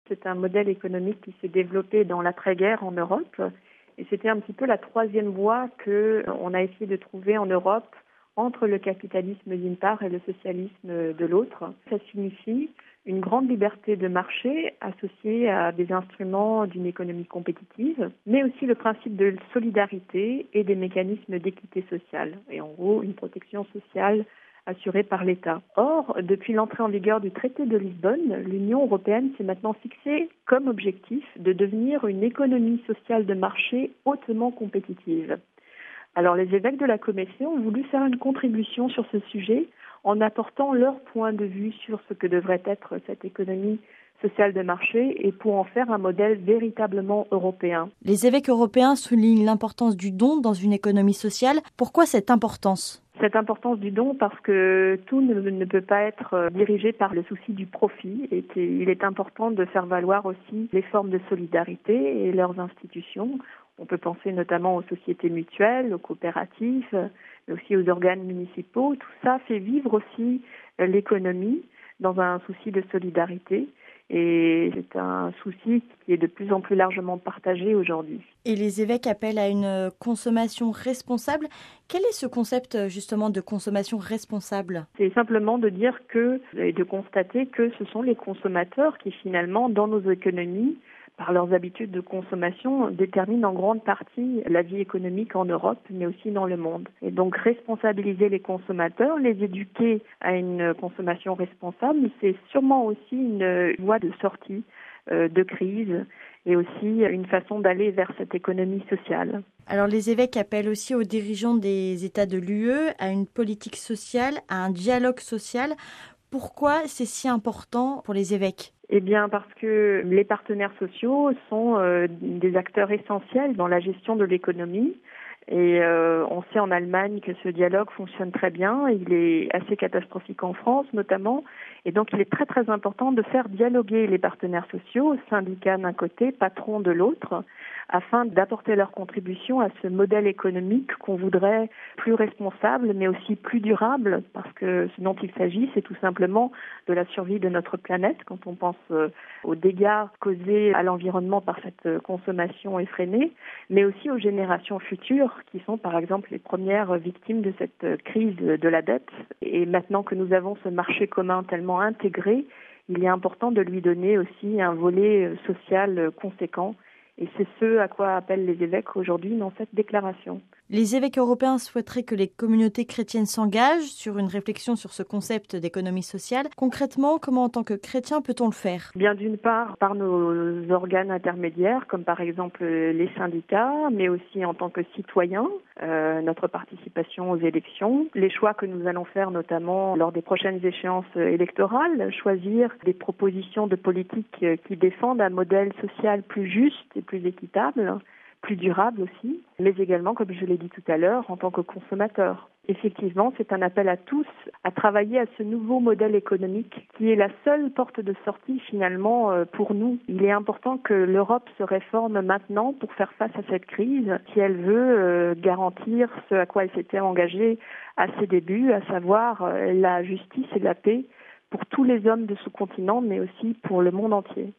C'est un modèle économique qui s'est développé dans l'après-guerre en Europe. Et c'était un petit peu la troisième voie qu'on a essayé de trouver en Europe entre le capitalisme d'une part et le socialisme de l'autre. Ça signifie une grande liberté de marché associée à des instruments d'une économie compétitive, mais aussi le principe de solidarité et des mécanismes d'équité sociale. Et en gros, une protection sociale assurée par l'État. Or, depuis l'entrée en vigueur du traité de Lisbonne, l'Union européenne s'est maintenant fixée comme objectif de devenir une économie sociale de marché hautement compétitive. Alors, les évêques de la Commission ont voulu faire une contribution sur ce sujet en apportant leur point de vue sur ce que devrait être cette économie sociale de marché et pour en faire un modèle véritablement européen. Les évêques européens soulignent l'importance du don dans une économie sociale. Pourquoi cette importance ? Cette importance du don parce que tout ne peut pas être dirigé par le souci du profit et qu'il est important de faire valoir aussi les formes de solidarité et leurs institutions. On peut penser notamment aux sociétés mutuelles, aux coopératives, mais aussi aux organes municipaux. Tout ça fait vivre aussi l'économie dans un souci de solidarité. Et c'est un souci qui est de plus en plus largement partagé aujourd'hui. Et les évêques appellent à une consommation responsable. Quel est ce concept justement de consommation responsable ? C'est simplement de dire et de constater que ce sont les consommateurs qui finalement, dans nos économies, par leurs habitudes de consommation, déterminent en grande partie la vie économique en Europe, mais aussi dans le monde. Et donc, responsabiliser les consommateurs, les éduquer à une consommation responsable, c'est sûrement aussi une voie de sortie de crise et aussi une façon d'aller vers cette économie sociale. Alors, les évêques appellent aussi aux dirigeants des États de l'UE à une politique sociale, à un dialogue social. Pourquoi c'est si important pour les évêques ? Eh bien, parce que les partenaires sociaux sont des acteurs essentiels dans la gestion de l'économie. Et on sait en Allemagne que ce dialogue fonctionne très bien. Il est assez catastrophique en France, notamment. Et donc, il est très, très important de faire dialoguer les partenaires sociaux, syndicats d'un côté, patrons de l'autre, afin d'apporter leur contribution à ce modèle économique qu'on voudrait plus responsable, mais aussi plus durable, parce que ce dont il s'agit, c'est tout simplement de la survie de notre planète, quand on pense aux dégâts causés à l'environnement par cette consommation effrénée, mais aussi aux générations futures, qui sont par exemple les premières victimes de cette crise de la dette. Et maintenant que nous avons ce marché commun tellement intégré, il est important de lui donner aussi un volet social conséquent. Et c'est ce à quoi appellent les évêques aujourd'hui dans cette déclaration. Les évêques européens souhaiteraient que les communautés chrétiennes s'engagent sur une réflexion sur ce concept d'économie sociale. Concrètement, comment en tant que chrétien peut-on le faire ? Bien, d'une part, par nos organes intermédiaires, comme par exemple les syndicats, mais aussi en tant que citoyens, notre participation aux élections, les choix que nous allons faire notamment lors des prochaines échéances électorales, choisir des propositions de politique qui défendent un modèle social plus juste et plus équitable, plus durable aussi, mais également, comme je l'ai dit tout à l'heure, en tant que consommateur. Effectivement, c'est un appel à tous à travailler à ce nouveau modèle économique qui est la seule porte de sortie finalement pour nous. Il est important que l'Europe se réforme maintenant pour faire face à cette crise si elle veut garantir ce à quoi elle s'était engagée à ses débuts, à savoir la justice et la paix pour tous les hommes de ce continent, mais aussi pour le monde entier.